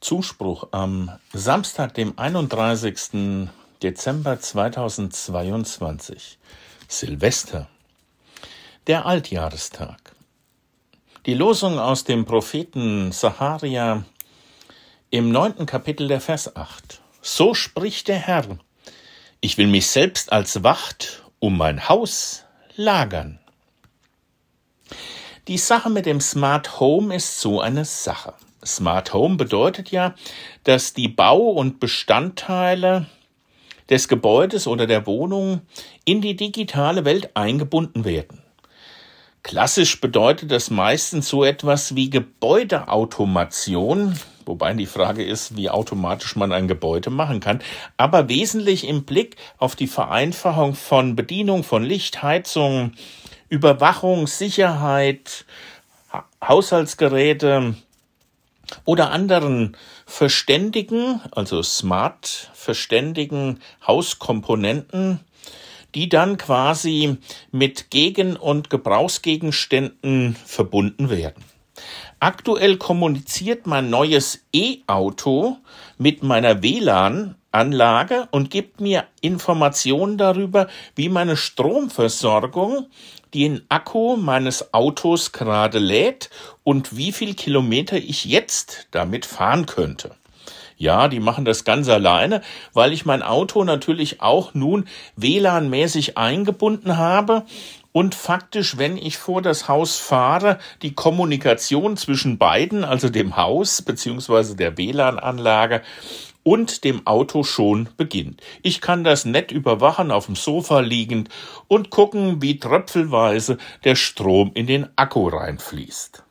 Zuspruch am Samstag, dem 31. Dezember 2022, Silvester, der Altjahrestag. Die Losung aus dem Propheten Sacharja im 9. Kapitel der Vers 8. So spricht der Herr, ich will mich selbst als Wacht um mein Haus lagern. Die Sache mit dem Smart Home ist so eine Sache. Smart Home bedeutet ja, dass die Bau- und Bestandteile des Gebäudes oder der Wohnung in die digitale Welt eingebunden werden. Klassisch bedeutet das meistens so etwas wie Gebäudeautomation, wobei die Frage ist, wie automatisch man ein Gebäude machen kann, aber wesentlich im Blick auf die Vereinfachung von Bedienung von Licht, Heizung, Überwachung, Sicherheit, Haushaltsgeräte oder anderen verständigen, also smart verständigen Hauskomponenten, die dann quasi mit Gegen- und Gebrauchsgegenständen verbunden werden. Aktuell kommuniziert mein neues E-Auto mit meiner WLAN-Anlage und gibt mir Informationen darüber, wie meine Stromversorgung den Akku meines Autos gerade lädt und wie viel Kilometer ich jetzt damit fahren könnte. Ja, die machen das ganz alleine, weil ich mein Auto natürlich auch nun WLAN-mäßig eingebunden habe und faktisch, wenn ich vor das Haus fahre, die Kommunikation zwischen beiden, also dem Haus bzw. der WLAN-Anlage und dem Auto schon beginnt. Ich kann das nett überwachen, auf dem Sofa liegend und gucken, wie tröpfelweise der Strom in den Akku reinfließt.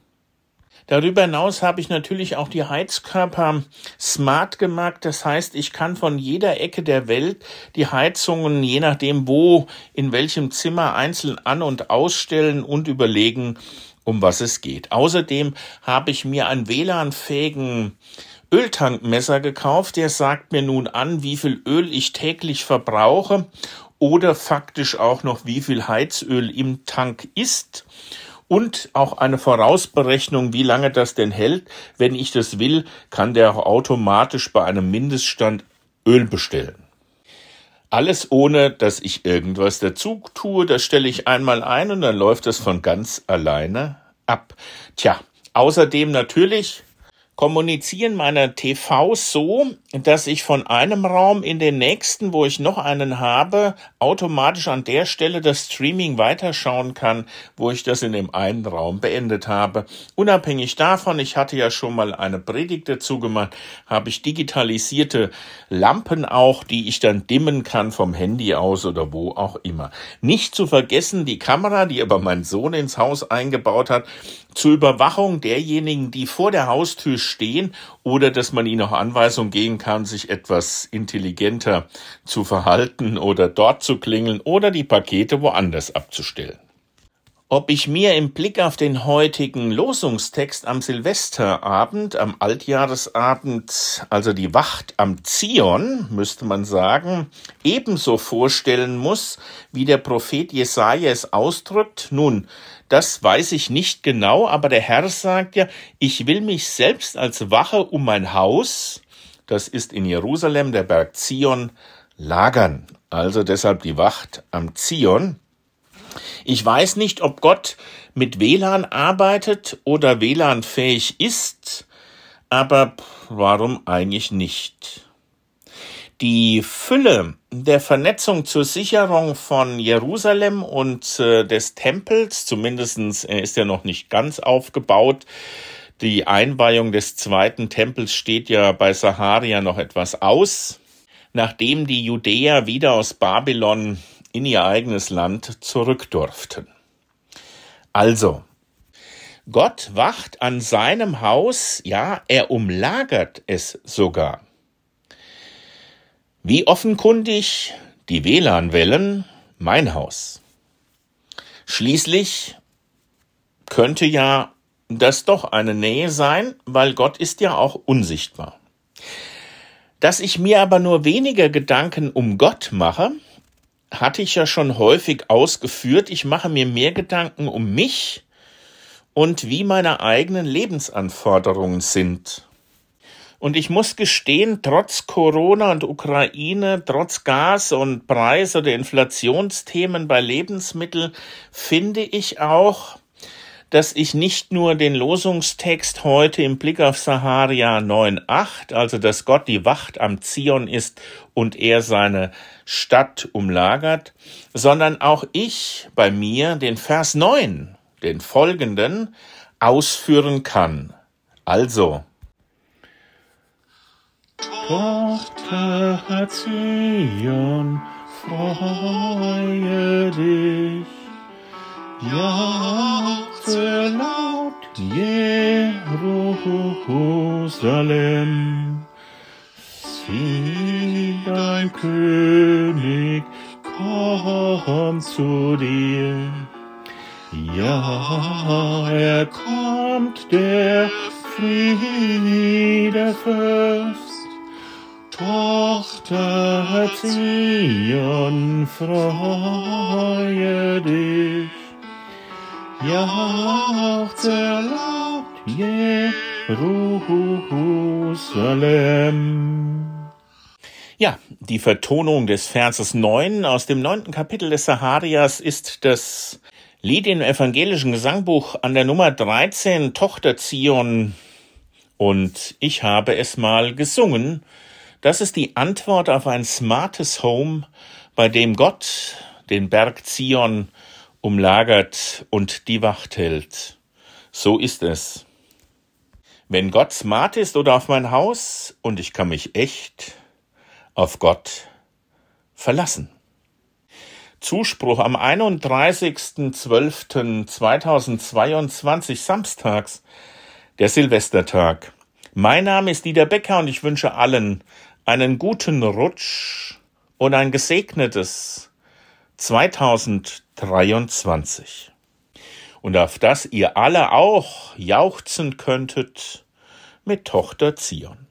Darüber hinaus habe ich natürlich auch die Heizkörper smart gemacht. Das heißt, ich kann von jeder Ecke der Welt die Heizungen, je nachdem wo, in welchem Zimmer einzeln an- und ausstellen und überlegen, um was es geht. Außerdem habe ich mir einen WLAN-fähigen Öltankmesser gekauft. Der sagt mir nun an, wie viel Öl ich täglich verbrauche oder faktisch auch noch, wie viel Heizöl im Tank ist. Und auch eine Vorausberechnung, wie lange das denn hält. Wenn ich das will, kann der auch automatisch bei einem Mindeststand Öl bestellen. Alles ohne, dass ich irgendwas dazu tue. Das stelle ich einmal ein und dann läuft das von ganz alleine ab. Außerdem natürlich kommunizieren meine TVs so, dass ich von einem Raum in den nächsten, wo ich noch einen habe, automatisch an der Stelle das Streaming weiterschauen kann, wo ich das in dem einen Raum beendet habe. Unabhängig davon, ich hatte ja schon mal eine Predigt dazu gemacht, habe ich digitalisierte Lampen auch, die ich dann dimmen kann vom Handy aus oder wo auch immer. Nicht zu vergessen die Kamera, die aber mein Sohn ins Haus eingebaut hat, zur Überwachung derjenigen, die vor der Haustür stehen oder dass man ihnen auch Anweisungen geben kann, sich etwas intelligenter zu verhalten oder dort zu klingeln oder die Pakete woanders abzustellen. Ob ich mir im Blick auf den heutigen Losungstext am Silvesterabend, am Altjahresabend, also die Wacht am Zion, müsste man sagen, ebenso vorstellen muss, wie der Prophet Jesaja es ausdrückt? Nun, das weiß ich nicht genau, aber der Herr sagt ja, ich will mich selbst als Wache um mein Haus, das ist in Jerusalem, der Berg Zion, lagern. Also deshalb die Wacht am Zion. Ich weiß nicht, ob Gott mit WLAN arbeitet oder WLAN-fähig ist, aber warum eigentlich nicht? Die Fülle der Vernetzung zur Sicherung von Jerusalem und des Tempels, zumindestens ist er noch nicht ganz aufgebaut. Die Einweihung des zweiten Tempels steht ja bei Sacharja noch etwas aus, nachdem die Judäer wieder aus Babylon in ihr eigenes Land zurück durften. Also, Gott wacht an seinem Haus, ja, er umlagert es sogar. Wie offenkundig die WLAN-Wellen mein Haus. Schließlich könnte ja das doch eine Nähe sein, weil Gott ist ja auch unsichtbar. Dass ich mir aber nur weniger Gedanken um Gott mache, hatte ich ja schon häufig ausgeführt. Ich mache mir mehr Gedanken um mich und wie meine eigenen Lebensanforderungen sind. Und ich muss gestehen, trotz Corona und Ukraine, trotz Gas- und Preis- oder Inflationsthemen bei Lebensmitteln, finde ich auch, dass ich nicht nur den Losungstext heute im Blick auf Sacharja 9,8, also dass Gott die Wacht am Zion ist und er seine Stadt umlagert, sondern auch ich bei mir den Vers 9, den folgenden, ausführen kann. Also: Tochter Zion, freue dich, jauchze laut, Jerusalem, sieh, dein König kommt zu dir. Ja, er kommt, der Friedefürst. Tochter Zion, freue dich, jauchze laut, Jerusalem. Ja, die Vertonung des Verses 9 aus dem 9. Kapitel des Sacharjas ist das Lied im evangelischen Gesangbuch an der Nummer 13, Tochter Zion. Und ich habe es mal gesungen. Das ist die Antwort auf ein smartes Home, bei dem Gott den Berg Zion umlagert und die Wacht hält. So ist es. Wenn Gott smart ist oder auf mein Haus, und ich kann mich echt auf Gott verlassen. Zuspruch am 31.12.2022, samstags, der Silvestertag. Mein Name ist Dieter Becker und ich wünsche allen einen guten Rutsch und ein gesegnetes 2023. Und auf das ihr alle auch jauchzen könntet mit Tochter Zion.